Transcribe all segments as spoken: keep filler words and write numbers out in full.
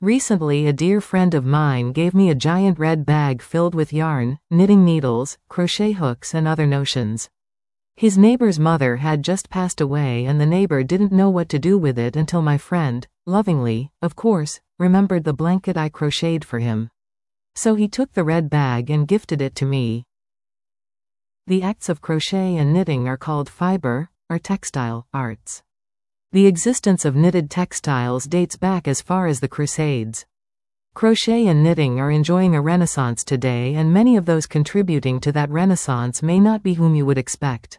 Recently, a dear friend of mine gave me a giant red bag filled with yarn, knitting needles, crochet hooks, and other notions. His neighbor's mother had just passed away, and the neighbor didn't know what to do with it until my friend, lovingly, of course, remembered the blanket I crocheted for him. So he took the red bag and gifted it to me. The acts of crochet and knitting are called fiber, or textile, arts. The existence of knitted textiles dates back as far as the Crusades. Crochet and knitting are enjoying a renaissance today, and many of those contributing to that renaissance may not be whom you would expect.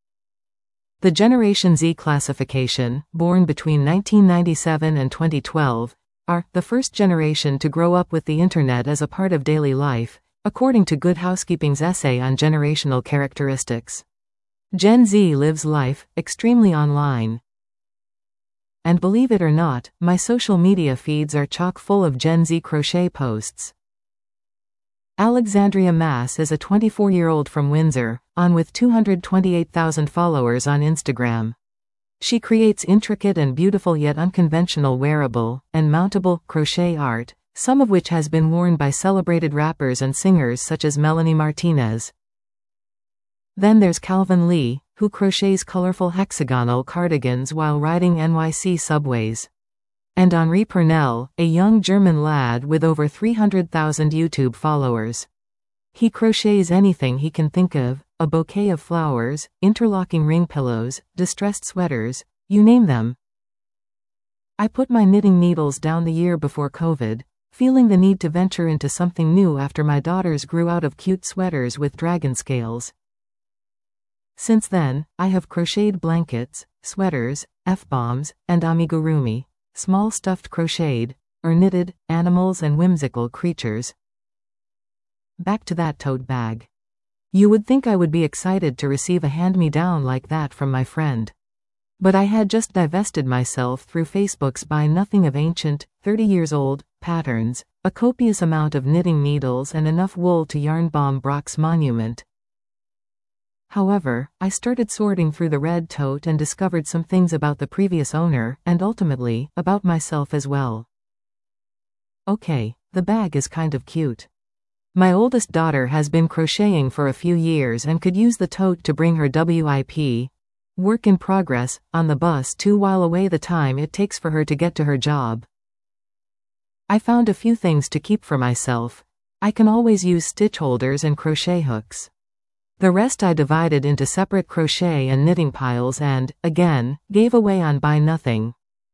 The Generation Z classification, born between nineteen ninety-seven and twenty twelve, are the first generation to grow up with the internet as a part of daily life, according to Good Housekeeping's essay on generational characteristics. Gen Z lives life extremely online. And believe it or not, my social media feeds are chock full of Gen Z crochet posts. Alexandria Mass is a twenty-four-year-old from Windsor, on with two hundred twenty-eight thousand followers on Instagram. She creates intricate and beautiful yet unconventional wearable and mountable crochet art, some of which has been worn by celebrated rappers and singers such as Melanie Martinez. Then there's Calvin Lee, who crochets colorful hexagonal cardigans while riding N Y C subways. And Henri Purnell, a young German lad with over three hundred thousand YouTube followers. He crochets anything he can think of, a bouquet of flowers, interlocking ring pillows, distressed sweaters, you name them. I put my knitting needles down the year before COVID, feeling the need to venture into something new after my daughters grew out of cute sweaters with dragon scales. Since then, I have crocheted blankets, sweaters, F-bombs, and amigurumi, small stuffed crocheted, or knitted, animals and whimsical creatures. Back to that tote bag. You would think I would be excited to receive a hand-me-down like that from my friend. But I had just divested myself through Facebook's buy nothing of ancient, thirty years old, patterns, a copious amount of knitting needles and enough wool to yarn bomb Brock's monument. However, I started sorting through the red tote and discovered some things about the previous owner, and ultimately, about myself as well. Okay, the bag is kind of cute. My oldest daughter has been crocheting for a few years and could use the tote to bring her W I P, work in progress, on the bus too, while away the time it takes for her to get to her job. I found a few things to keep for myself. I can always use stitch holders and crochet hooks. The rest I divided into separate crochet and knitting piles and, again, gave away on Buy Nothing.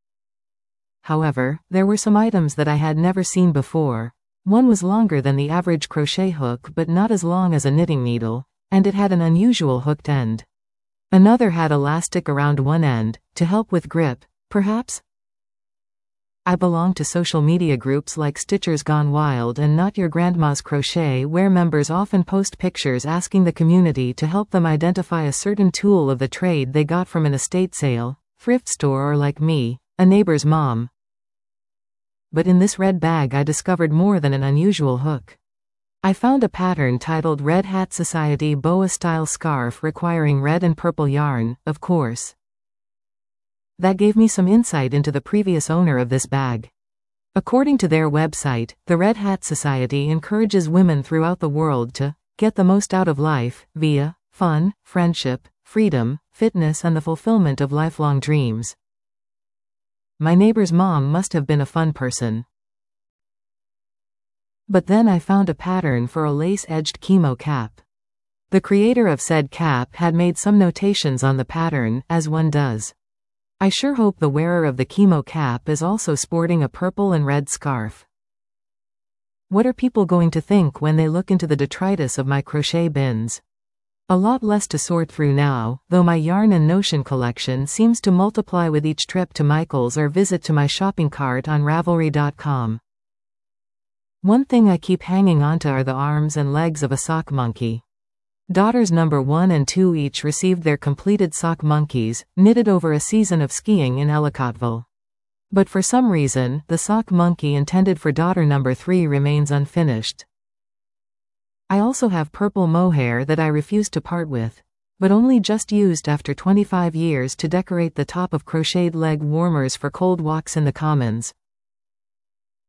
However, there were some items that I had never seen before. One was longer than the average crochet hook but not as long as a knitting needle, and it had an unusual hooked end. Another had elastic around one end, to help with grip, perhaps? I belong to social media groups like Stitchers Gone Wild and Not Your Grandma's Crochet, where members often post pictures asking the community to help them identify a certain tool of the trade they got from an estate sale, thrift store, or, like me, a neighbor's mom. But in this red bag I discovered more than an unusual hook. I found a pattern titled Red Hat Society Boa Style Scarf requiring red and purple yarn, of course. That gave me some insight into the previous owner of this bag. According to their website, the Red Hat Society encourages women throughout the world to get the most out of life via fun, friendship, freedom, fitness, and the fulfillment of lifelong dreams. My neighbor's mom must have been a fun person. But then I found a pattern for a lace-edged chemo cap. The creator of said cap had made some notations on the pattern, as one does. I sure hope the wearer of the chemo cap is also sporting a purple and red scarf. What are people going to think when they look into the detritus of my crochet bins? A lot less to sort through now, though my yarn and notion collection seems to multiply with each trip to Michael's or visit to my shopping cart on Ravelry dot com. One thing I keep hanging onto are the arms and legs of a sock monkey. Daughters number one and two each received their completed sock monkeys, knitted over a season of skiing in Ellicottville. But for some reason, the sock monkey intended for daughter number three remains unfinished. I also have purple mohair that I refuse to part with, but only just used after twenty-five years to decorate the top of crocheted leg warmers for cold walks in the commons.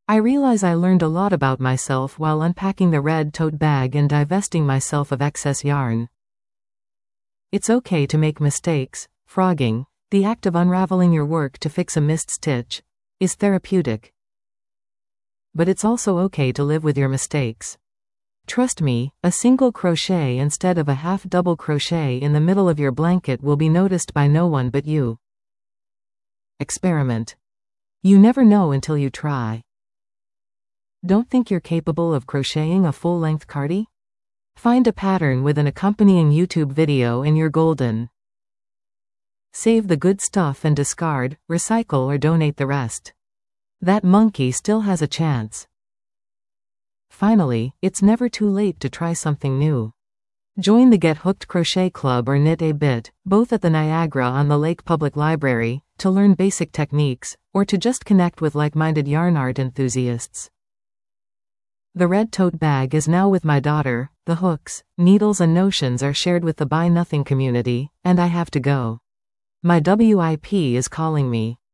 I realize I learned a lot about myself while unpacking the red tote bag and divesting myself of excess yarn. It's okay to make mistakes. Frogging, the act of unraveling your work to fix a missed stitch, is therapeutic. But it's also okay to live with your mistakes. Trust me, a single crochet instead of a half double crochet in the middle of your blanket will be noticed by no one but you. Experiment. You never know until you try. Don't think you're capable of crocheting a full-length cardi? Find a pattern with an accompanying YouTube video and you're golden. Save the good stuff and discard, recycle or donate the rest. That monkey still has a chance. Finally, it's never too late to try something new. Join the Get Hooked Crochet Club or Knit a Bit, both at the Niagara on the Lake Public Library, to learn basic techniques, or to just connect with like-minded yarn art enthusiasts. The red tote bag is now with my daughter, the hooks, needles and notions are shared with the Buy Nothing community, and I have to go. My W I P is calling me.